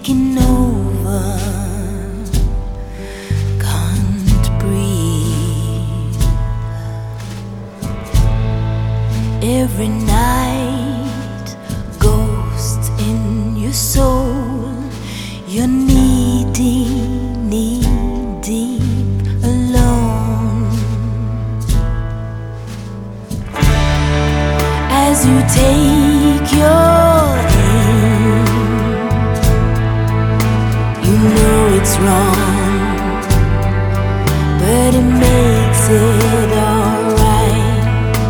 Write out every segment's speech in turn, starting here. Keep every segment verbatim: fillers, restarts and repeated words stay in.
taking over, can't breathe. Every night, ghosts in your soul, you're knee deep, knee deep alone. As you take your aim, you know it's wrong, but it makes it alright.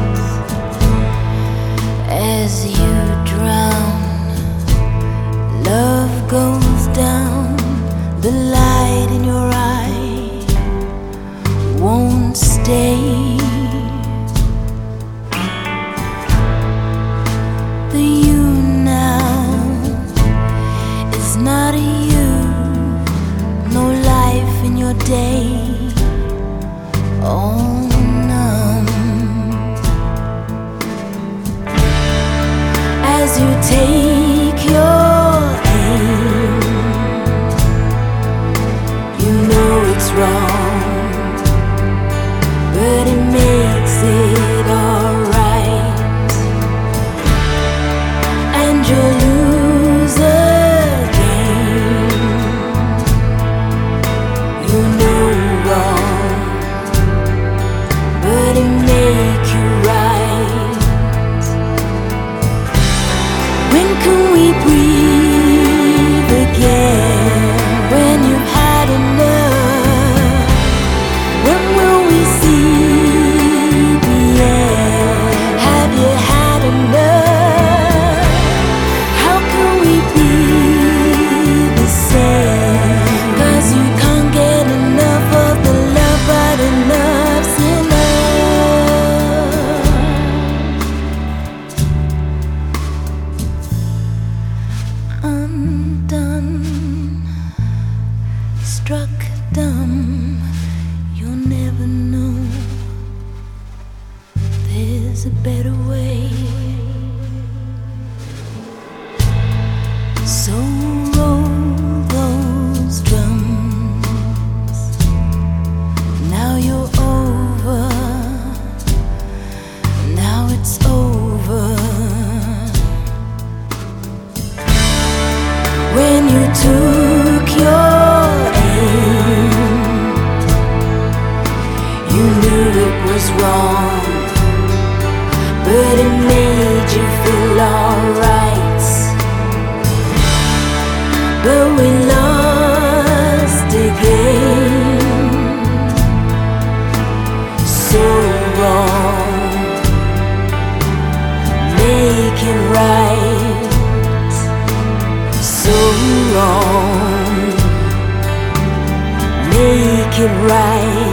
As you drown, love goes down, the light in your eye won't stay. The you now is not a you, no life in your day, all numb. As you take your aim, you know it's wrong, but it makes it alright. And you'll lose again, you know wrong, but it make you right. When can we breathe again? When you've had enough? When will we see the end? Have you had enough? How can we be the same? 'Cause you can't get enough of the love, but enough's enough. Undone, struck dumb, you'll never know there's a better way. So roll those drums, now you're over, now it's over. When you took your aim, you knew it was wrong, but it made you feel alright. But we lost again, so wrong, make it right. So wrong, make it right.